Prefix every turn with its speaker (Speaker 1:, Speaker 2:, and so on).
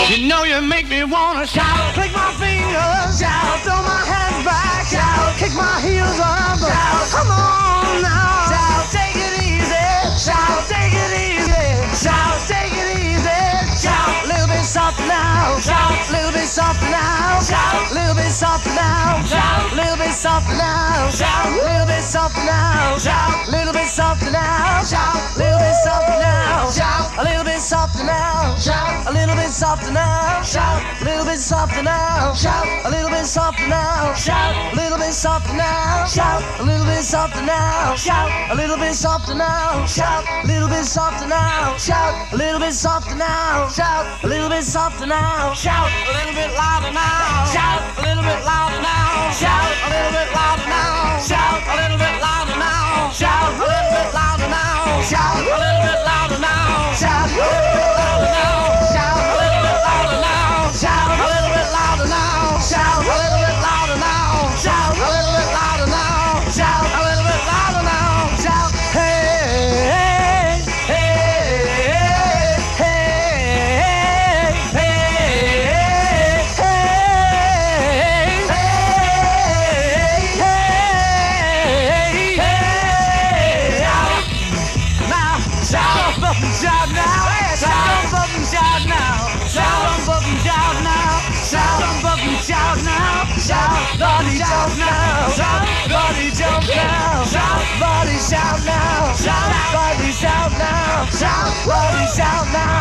Speaker 1: You know you make me wanna shout, click my fingers, shout, throw my hands back, shout, kick my heels up, shout, come on now, shout, take it easy, shout, take it easy, shout, take it easy, shout, a little bit softer now, shout, a little bit softer now, shout, a little bit softer now, shout, a little bit softer now, shout, a little bit softer now, shout, a little bit softer now, shout, a little bit softer now, shout, a little bit softer now, shout, a little bit softer now, shout, a little bit softer now, shout, a little bit softer now, shout, a little bit softer now, shout, a little bit softer now, shout, a little bit softer now, shout, a little bit softer now, shout, a little bit softer now, shout, a little bit softer now, shout, a little bit louder now, shout, a little bit louder now, shout, a little bit louder now, shout, a little bit louder now, shout, a little bit louder now, shout, a little bit louder now, shout, a little bit louder now, shout, a little bit louder now, shout, a little bit louder now, shout, a little bit louder now, shout, a little bit louder now, shout, a little bit louder now, shout, hey, hey, hey, hey, hey, hey, hey, hey, now, shout up and shout now, shout up and shout now, shout up and shout now, shout up and shout now, shout, body jump now, shout, body jump now, shout, body shout now, shout, body shout now, shout, body shout now.